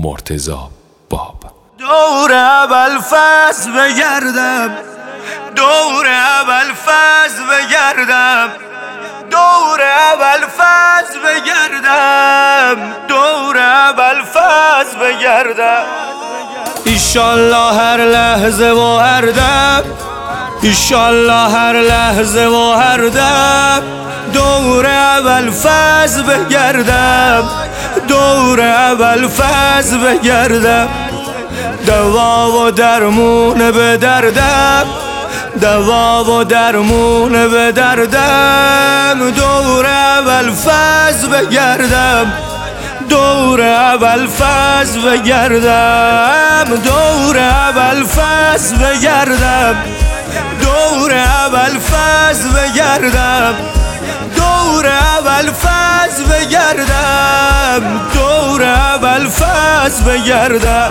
مرتضی باب. دور ابوالفضل بگردم، دور ابوالفضل بگردم، دور ابوالفضل بگردم، دور ابوالفضل بگردم. ایشالله هر لحظه و هر دم، ایشالله هر لحظه و هر دم دور ابوالفضل بگردم، دور ابوالفضل بگردم. دوا و درمون به دردم، دوا و درمون به دردم دور ابوالفضل بگردم، دور ابوالفضل بگردم، دور ابوالفضل بگردم، دور ابوالفضل بگردم، دور ابوالفضل بگردم، دور ابوالفضل بگردم.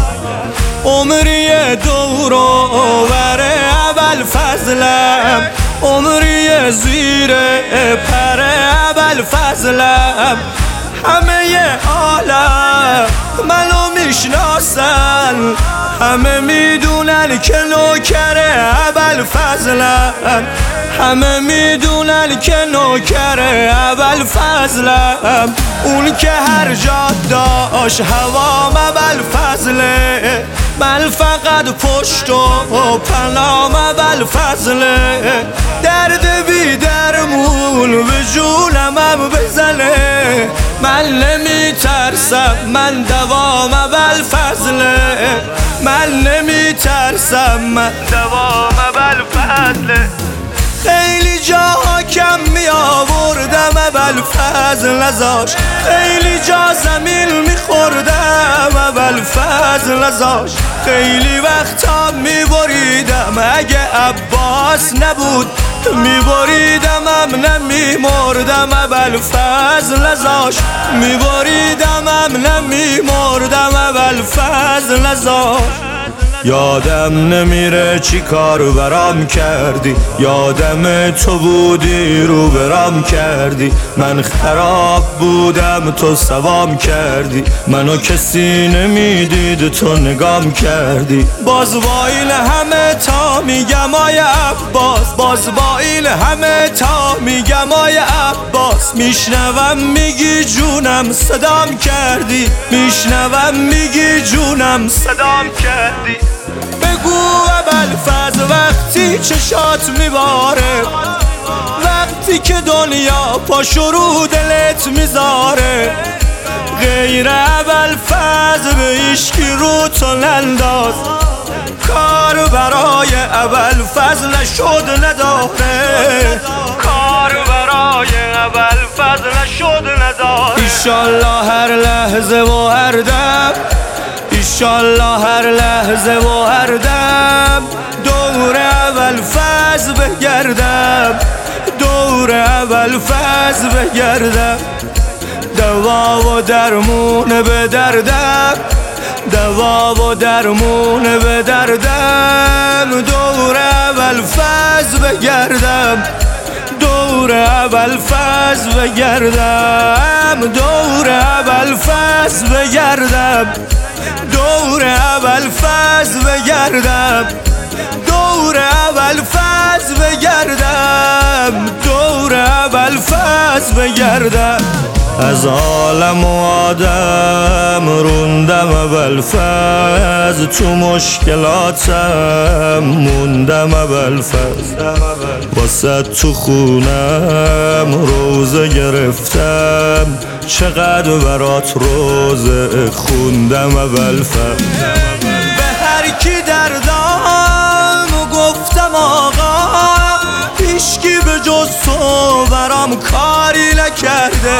عمری دور و بر ابوالفضلم، عمری زیر پر ابوالفضلم. همه عالم منو میشناسن، همه میدونن که نوکر ابوالفضلم، همه میدونن که نوکر ابوالفضلم. اون که هر جا داشت هوام ابوالفضله، من فقط پشت و پنام ابوالفضله. درد بی درمون به جونم بزنه، من نمی ترسم، من دوام ابوالفضله، من نمی ترسم، من دوام ابوالفضله. خیلی جاها کم می آوردم ابوالفضل نذاش، خیلی جا زمین می خوردم ابوالفضل نذاش. خیلی وقتا می بریدم اگه عباس نبود، می بریدم هم نمی مردم ابوالفضل نذاش، می بریدم هم نمی مردم ابوالفضل نذاش. یادم نمیره چی کار برام کردی، یادم تو بودی رو برام کردی. من خراب بودم تو سوام کردی، منو کسی نمیدید تو نگام کردی. باز با این همه تا میگم آی عباس، باز با این همه تا میگم آی عباس. میشنوم میگی جونم صدام کردی، میشنوم میگی جونم صدام کردی. بگو ابوالفضل وقتی چشات میباره، وقتی که دنیا پاشو رو دلت میذاره. غیر ابوالفضل به هیچکی رو تو ننداز، کار برای ابوالفضل نشد نداره، کار برای ابوالفضل نشد نداره. ایشالله هر لحظه و هر دم، ایشالله هر لحظه و هر دم دور ابوالفضل بگردم، دور ابوالفضل بگردم. دوا و درمون به دردم، دوا و درمون به دردم دور ابوالفضل بگردم، دور ابوالفضل بگردم، دور ابوالفضل بگردم، دور ابوالفضل بگردم، دور ابوالفضل بگردم، دور ابوالفضل بگردم. از عالم و آدم روندم ابوالفضل، تو مشکلاتم موندم ابوالفضل. واسه تو خونم روزه گرفتم، چقدر برات روزه خوندم ابوالفضل. به هر کی دردم گفتم آقا، هیچکی به جز تو برام کاری نکرده.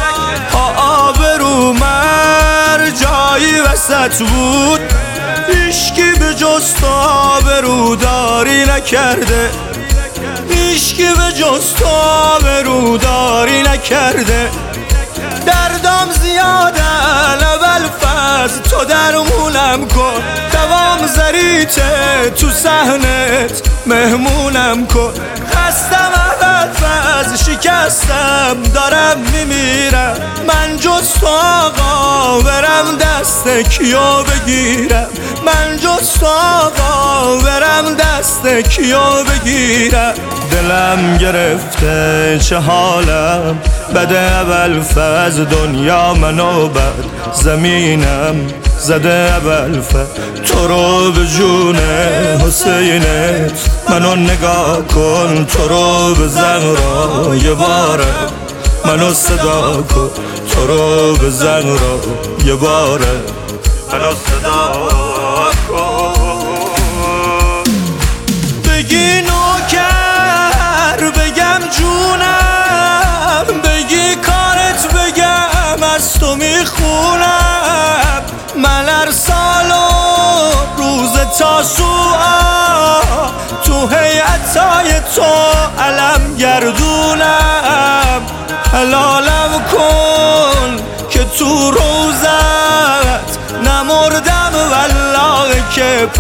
آبرومر جایی وسط بود، هیچکی به جز تو آبروداری نکرده، هیچکی به جز تو آبروداری نکرده. دردم زیاده ابوالفضل تو درمونم کن، دوام زریته تو صحنت مهمونم کن. خستم از شکستم دارم میمیرم، من جز تو آقا برم دست کیو بگیرم، من جز تو آقا برم دست کیو بگیرم. دلم گرفته چه حالم بده ابوالفضل، دنیا منو بد زمینم زده ابوالفضل. تو رو به جون حسینت منو نگاه کن، تو رو به زهرا یه باره منو صدا کن، تو رو به زهرا یه باره منو صدا کن. بگی نوکر بگم جونم، بگی کارت بگم از تو میخونم. من هر سال و روز تاسوعا تو هیئتای تو علم گردونم. حلالم کن که تو روزت نمردم والله که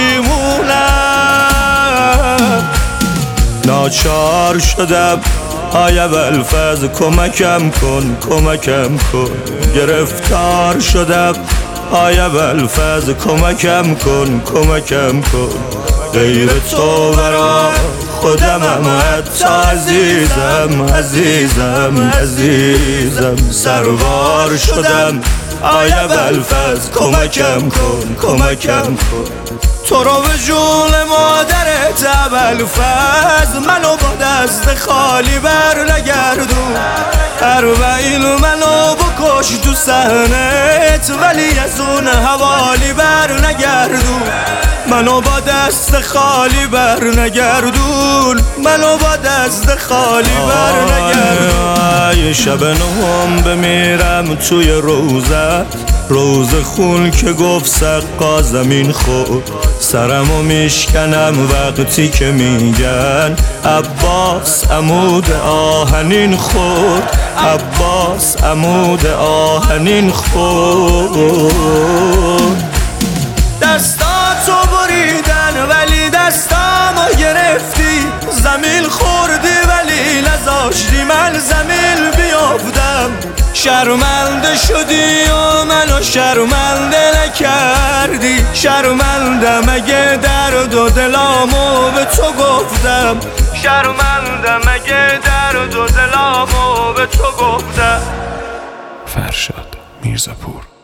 پشیمونم. ناچار شدم ای ابوالفضل کمکم کن کمکم کن، گرفتار شدم ای ابوالفضل کمکم کن کمکم کن. غیر تو برا خودمم حتی عزیزم عزیزم عزیزم سروار شدم ای ابوالفضل کمکم کن کمکم کن. تو رو به جون مادرت ابوالفضل منو با دست خالی بر نگردون. اربعین منو بکش تو صحنت ولی از اون حوالی بر نگردون. منو با دست خالی بر نگردون، منو با دست خالی بر نگردون. شب نهم بمیرم توی روزت، روز خون که گفت سقا زمین خورد. سرمو میشکنم وقتی که میگن عباس عمود آهنین خورد، عباس عمود آهنین خورد. دستاتو بریدن ولی دستامو گرفتی، زمین خوردی ولی نذاشتی من زمین بیافتم. شرمنده شدی و منو شرمنده نکردی، شرمندم اگه درد و دلامو به تو گفتم، شرمندم اگه درد و دلامو به تو گفتم. فرشاد میرزاپور.